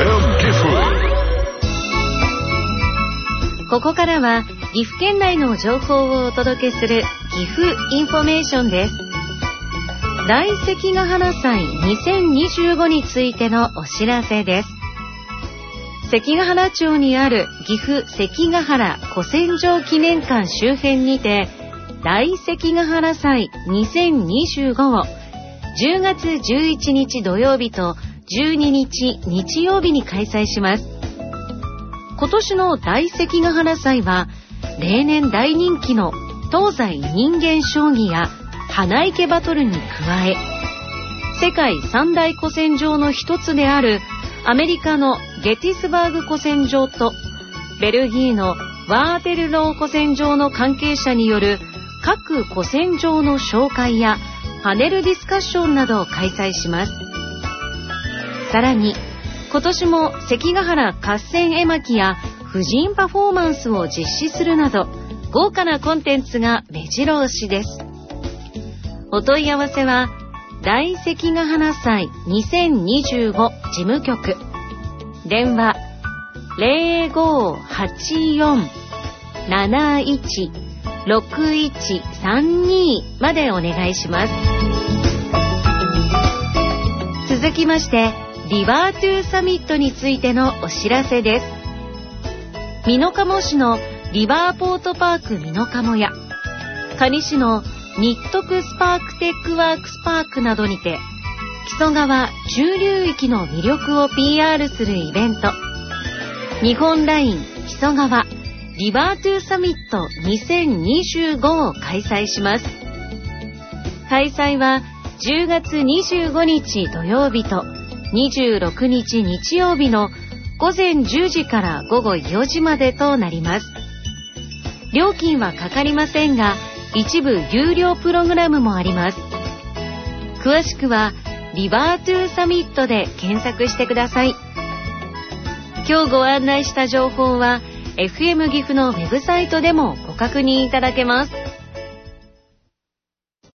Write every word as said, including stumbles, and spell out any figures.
ここからは岐阜県内の情報をお届けする岐阜インフォメーションです。大関ヶ原祭にせんにじゅうごについてのお知らせです。関ヶ原町にある岐阜関ヶ原古戦場記念館周辺にて、大関ヶ原祭にせんにじゅうごをじゅうがつじゅういちにち土曜日とじゅうににち日曜日に開催します。今年の大関ヶ原祭は例年大人気の東西人間将棋や花いけバトルに加え、世界三大古戦場の一つであるアメリカのゲティスバーグ古戦場とベルギーのワーテルロー古戦場の関係者による各古戦場の紹介やパネルディスカッションなどを開催します。さらに今年も関ヶ原合戦絵巻や婦人パフォーマンスを実施するなど豪華なコンテンツが目白押しです。お問い合わせは大関ヶ原祭にせんにじゅうご事務局、電話 ゼロごーはちよん なないち ろくいちさんに までお願いします。続きましてリバートゥーサミットについてのお知らせです。美濃加茂市のリバーポートパーク美濃加茂や可児市の日徳スパークテックワークスパークなどにて木曽川中流域の魅力を ピーアール するイベント、日本ライン木曽川リバートゥーサミットにせんにじゅうごを開催します。開催はじゅうがつにじゅうごにち土曜日とにじゅうろくにち日曜日のごぜんじゅうじからごごよじまでとなります。料金はかかりませんが、一部有料プログラムもあります。詳しくはリバートゥーサミットで検索してください。今日ご案内した情報は エフエム 岐阜のウェブサイトでもご確認いただけます。